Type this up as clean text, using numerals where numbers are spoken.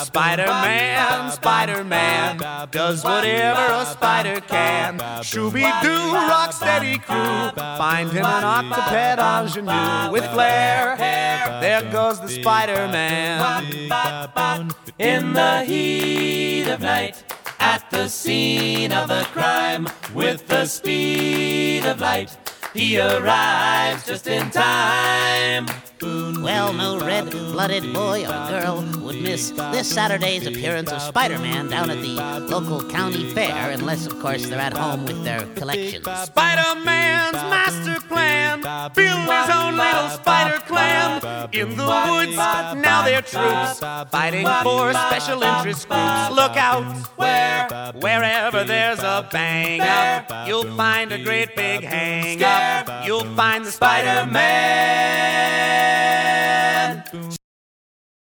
Spider-Man, Spider-Man does whatever a spider can. Shooby-Doo, Rocksteady crew, find him an octoped ingenue. With flare hair, there goes the Spider-Man. In the heat of night, at the scene of the crime, with the speed of light, he arrives just in time. Well, no red-blooded boy or girl would miss this Saturday's appearance of Spider-Man down at the local county fair, unless, of course, they're at home with their collections. Spider-Man's master plan, build his own little spider clan. In the woods, now they're troops, fighting for special interest groups. Look out, wherever there's a bang-up, you'll find a great big hang-up. You'll find the Spider-Man.